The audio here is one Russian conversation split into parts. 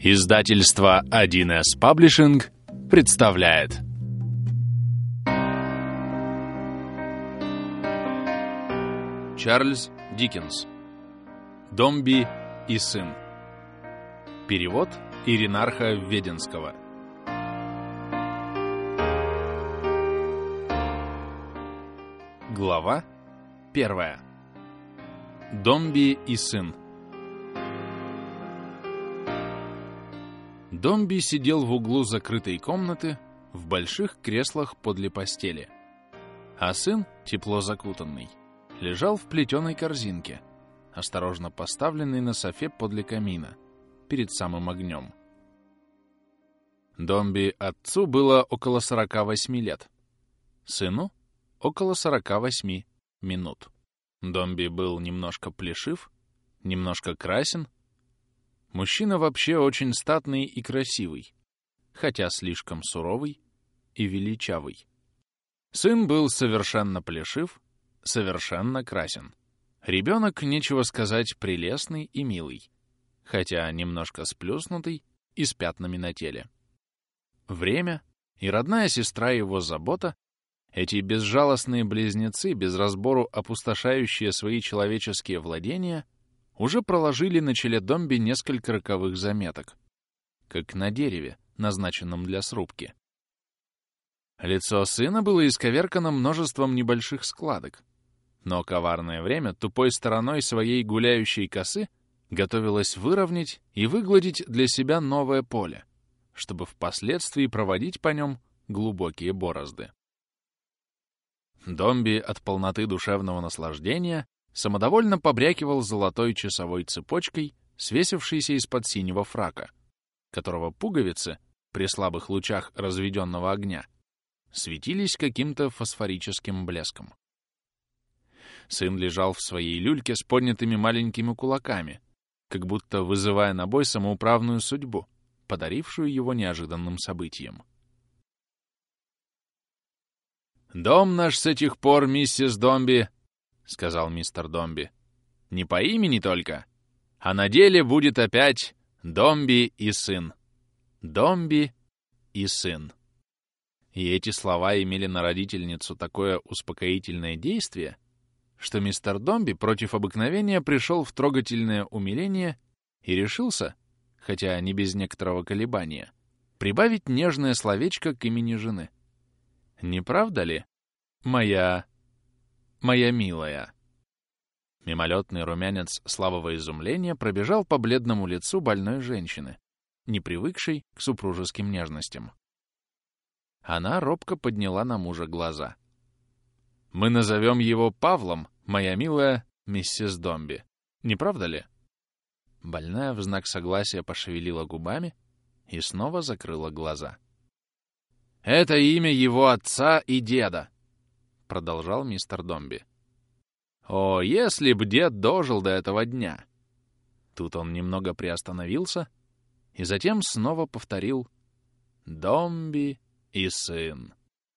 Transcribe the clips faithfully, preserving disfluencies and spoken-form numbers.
Издательство один эс Publishing представляет Чарльз Диккенс. Домби и сын. Перевод Иринарха Введенского. Глава первая. Домби и сын. Домби сидел в углу закрытой комнаты в больших креслах подле постели, а сын, тепло закутанный, лежал в плетеной корзинке, осторожно поставленной на софе подле камина, перед самым огнем. Домби отцу было около сорока восьми лет, сыну — около сорока восьми минут. Домби был немножко плешив, немножко красен. Мужчина вообще очень статный и красивый, хотя слишком суровый и величавый. Сын был совершенно плешив, совершенно красен. Ребенок, нечего сказать, прелестный и милый, хотя немножко сплюснутый и с пятнами на теле. Время и родная сестра его забота, эти безжалостные близнецы, без разбору опустошающие свои человеческие владения, уже проложили на челе Домби несколько роковых заметок, как на дереве, назначенном для срубки. Лицо сына было исковеркано множеством небольших складок, но коварное время тупой стороной своей гуляющей косы готовилось выровнять и выгладить для себя новое поле, чтобы впоследствии проводить по нем глубокие борозды. Домби от полноты душевного наслаждения самодовольно побрякивал золотой часовой цепочкой, свесившейся из-под синего фрака, которого пуговицы, при слабых лучах разведенного огня, светились каким-то фосфорическим блеском. Сын лежал в своей люльке с поднятыми маленькими кулаками, как будто вызывая на бой самоуправную судьбу, подарившую его неожиданным событием. «Дом наш с этих пор, миссис Домби, — сказал мистер Домби, — не по имени только, а на деле будет опять Домби и сын. Домби и сын». И эти слова имели на родительницу такое успокоительное действие, что мистер Домби против обыкновения пришел в трогательное умиление и решился, хотя не без некоторого колебания, прибавить нежное словечко к имени жены. «Не правда ли, моя... моя милая?» Мимолетный румянец слабого изумления пробежал по бледному лицу больной женщины, не привыкшей к супружеским нежностям. Она робко подняла на мужа глаза. «Мы назовем его Павлом, моя милая миссис Домби. Не правда ли?» Больная в знак согласия пошевелила губами и снова закрыла глаза. «Это имя его отца и деда», — продолжал мистер Домби. «О, если б дед дожил до этого дня!» Тут он немного приостановился и затем снова повторил «Домби и сын».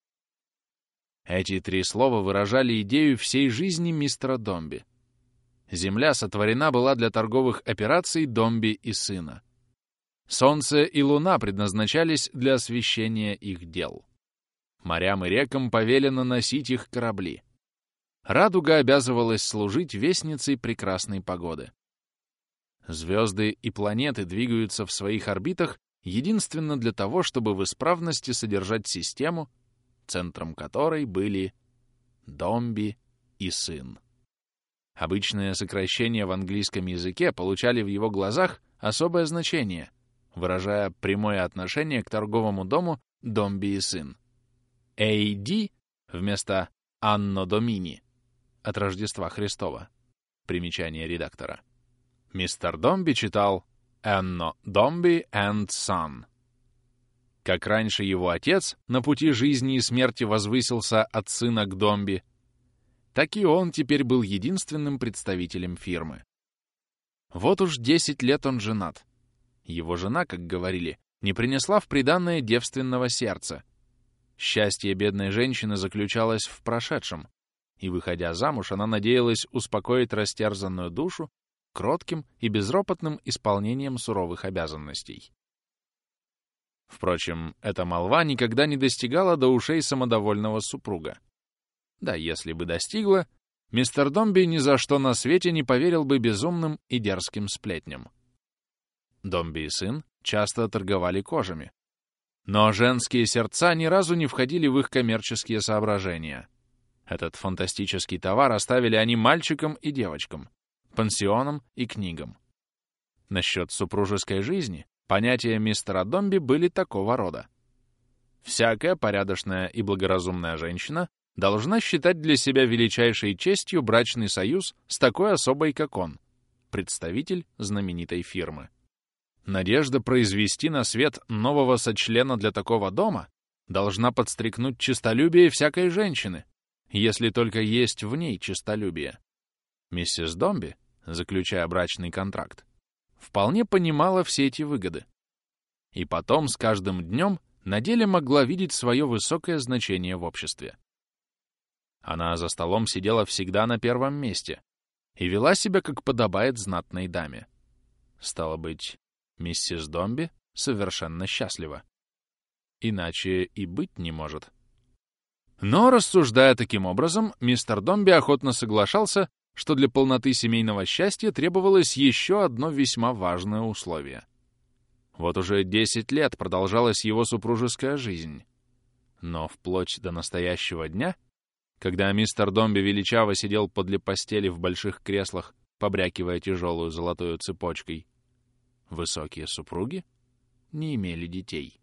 Эти три слова выражали идею всей жизни мистера Домби. Земля сотворена была для торговых операций Домби и сына. Солнце и луна предназначались для освещения их дел. Морям и рекам повелено носить их корабли. Радуга обязывалась служить вестницей прекрасной погоды. Звезды и планеты двигаются в своих орбитах единственно для того, чтобы в исправности содержать систему, центром которой были Домби и сын. Обычные сокращения в английском языке получали в его глазах особое значение, выражая прямое отношение к торговому дому Домби и сын. эй ди вместо Anno Domini от Рождества Христова. Примечание редактора. Мистер Домби читал Anno Dombi and Son. Как раньше его отец на пути жизни и смерти возвысился от сына к Домби, так и он теперь был единственным представителем фирмы. Вот уж десять лет он женат. Его жена, как говорили, не принесла в приданое девственного сердца. Счастье бедной женщины заключалось в прошедшем, и, выходя замуж, она надеялась успокоить растерзанную душу кротким и безропотным исполнением суровых обязанностей. Впрочем, эта молва никогда не достигала до ушей самодовольного супруга. Да, если бы достигла, мистер Домби ни за что на свете не поверил бы безумным и дерзким сплетням. Домби и сын часто торговали кожами. Но женские сердца ни разу не входили в их коммерческие соображения. Этот фантастический товар оставили они мальчикам и девочкам, пансионам и книгам. Насчет супружеской жизни понятия мистера Домби были такого рода. Всякая порядочная и благоразумная женщина должна считать для себя величайшей честью брачный союз с такой особой, как он, представитель знаменитой фирмы. Надежда произвести на свет нового сочлена для такого дома должна подстрекнуть честолюбие всякой женщины, если только есть в ней честолюбие. Миссис Домби, заключая брачный контракт, вполне понимала все эти выгоды. И потом с каждым днем на деле могла видеть свое высокое значение в обществе. Она за столом сидела всегда на первом месте и вела себя, как подобает знатной даме. Стало быть, миссис Домби совершенно счастлива. Иначе и быть не может. Но, рассуждая таким образом, мистер Домби охотно соглашался, что для полноты семейного счастья требовалось еще одно весьма важное условие. Вот уже десять лет продолжалась его супружеская жизнь. Но вплоть до настоящего дня, когда мистер Домби величаво сидел подле постели в больших креслах, побрякивая тяжелую золотую цепочкой, высокие супруги не имели детей.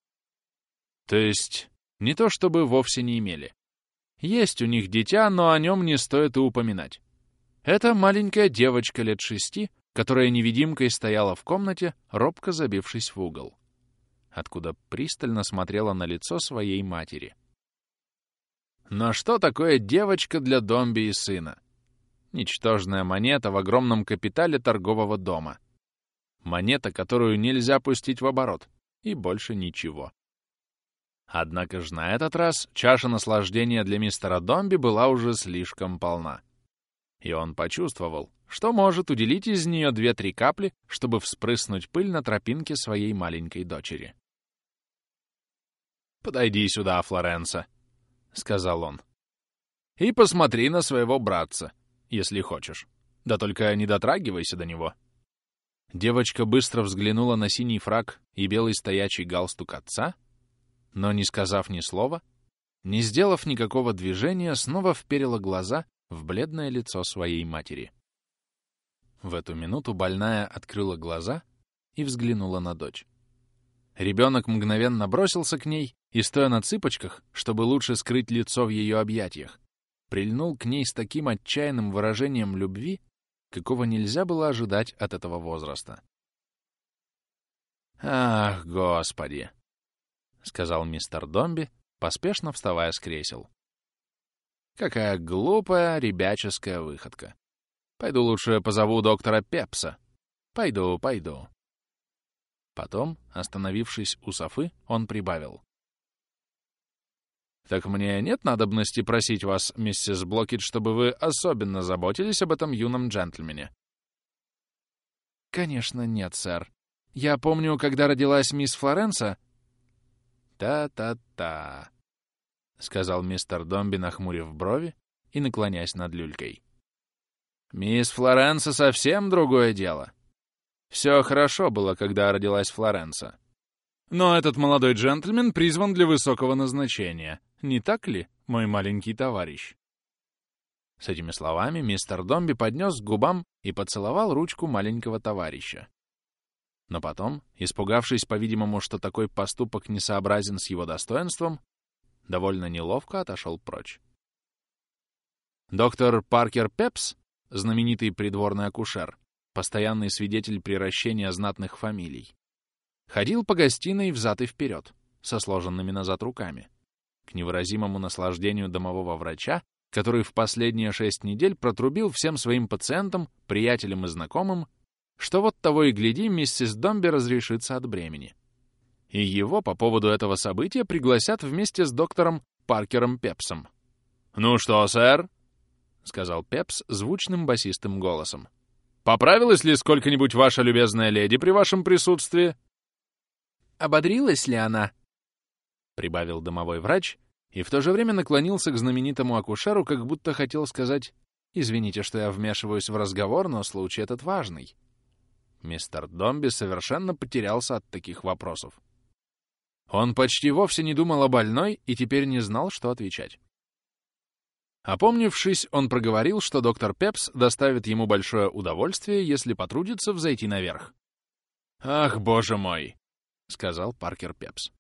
То есть, не то чтобы вовсе не имели. Есть у них дитя, но о нем не стоит и упоминать. Это маленькая девочка лет шести, которая невидимкой стояла в комнате, робко забившись в угол, откуда пристально смотрела на лицо своей матери. Но что такое девочка для Домби и сына? Ничтожная монета в огромном капитале торгового дома. Монета, которую нельзя пустить в оборот, и больше ничего. Однако же на этот раз чаша наслаждения для мистера Домби была уже слишком полна. И он почувствовал, что может уделить из нее две-три капли, чтобы вспрыснуть пыль на тропинке своей маленькой дочери. «Подойди сюда, Флоренса», — сказал он, — «и посмотри на своего братца, если хочешь. Да только не дотрагивайся до него». Девочка быстро взглянула на синий фрак и белый стоячий галстук отца, но, не сказав ни слова, не сделав никакого движения, снова вперила глаза в бледное лицо своей матери. В эту минуту больная открыла глаза и взглянула на дочь. Ребенок мгновенно бросился к ней и, стоя на цыпочках, чтобы лучше скрыть лицо в ее объятиях, прильнул к ней с таким отчаянным выражением любви, какого нельзя было ожидать от этого возраста. «Ах, Господи!» — сказал мистер Домби, поспешно вставая с кресел. «Какая глупая ребяческая выходка! Пойду лучше позову доктора Пепса. Пойду, пойду». Потом, остановившись у Софы, он прибавил. «Так мне нет надобности просить вас, миссис Блокит, чтобы вы особенно заботились об этом юном джентльмене?» «Конечно нет, сэр. Я помню, когда родилась мисс Флоренса...» «Та-та-та», — сказал мистер Домби, нахмурив брови и наклоняясь над люлькой. «Мисс Флоренса совсем другое дело. Все хорошо было, когда родилась Флоренса. Но этот молодой джентльмен призван для высокого назначения. Не так ли, мой маленький товарищ?» С этими словами мистер Домби поднес к губам и поцеловал ручку маленького товарища. Но потом, испугавшись, по-видимому, что такой поступок несообразен с его достоинством, довольно неловко отошел прочь. Доктор Паркер Пепс, знаменитый придворный акушер, постоянный свидетель приращения знатных фамилий, ходил по гостиной взад и вперед, со сложенными назад руками, к невыразимому наслаждению домового врача, который в последние шесть недель протрубил всем своим пациентам, приятелям и знакомым, что вот того и гляди, миссис Домби разрешится от бремени. И его по поводу этого события пригласят вместе с доктором Паркером Пепсом. «Ну что, сэр?» — сказал Пепс звучным басистым голосом. «Поправилась ли сколько-нибудь ваша любезная леди при вашем присутствии?» ободрилась ли она?» — прибавил домовой врач и в то же время наклонился к знаменитому акушеру, как будто хотел сказать: «Извините, что я вмешиваюсь в разговор, но случай этот важный». Мистер Домби совершенно потерялся от таких вопросов. Он почти вовсе не думал о больной и теперь не знал, что отвечать. Опомнившись, он проговорил, что доктор Пепс доставит ему большое удовольствие, если потрудится взойти наверх. «Ах, боже мой!» — сказал Паркер Пепс.